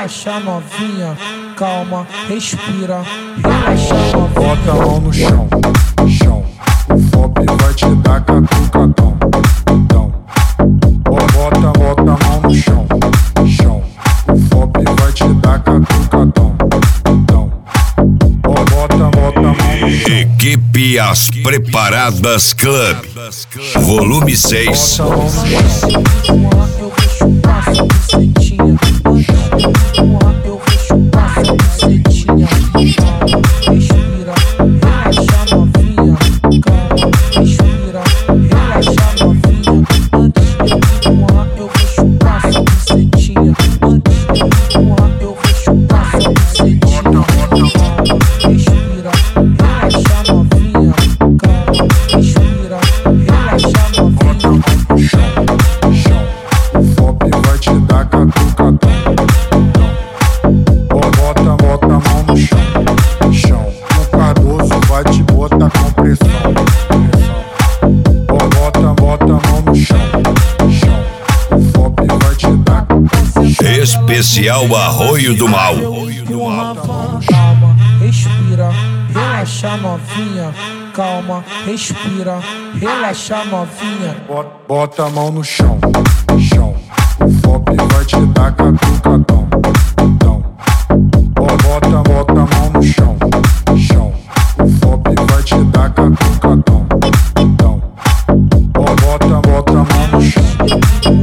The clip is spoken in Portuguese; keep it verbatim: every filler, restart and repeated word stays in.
relaxa novinha, calma, respira, relaxa novinha. Bota a mão no chão, chão. O Fop vai te dar catucadão, dão. Bota, bota a mão no chão, chão. O Fop vai te dar catucadão, dão. Bota, bota a mão no chão. Equipe As Preparadas Club, volume seis. Eu vou chupar sua bucetinha, eu vou chupar sua bucetinha. Respira, relaxa novinha, calma, respira, relaxa novinha. Antes de eu voar, eu vou chupar sua bucetinha. Antes de eu voar, eu vou chupar sua bucetinha. Respira, relaxa novinha, calma, respira, relaxa novinha. Chão, chão. O Fop vai te dar catucadão, dão. Bota, bota a mão no chão, chão. O Cardoso vai te botar com pressão, pressão. Bota, bota a mão no chão, chão. O Fop vai te dar Especial Arroio do Mal. Calma, respira, relaxa novinha. Calma, respira, relaxa novinha. Bota, bota a mão no chão, chão. O Fop vai te dar catucadão, dão. Bota, bota a mão no chão, chão. O Fop vai te dar catucadão, dão. Bota, bota a mão no chão.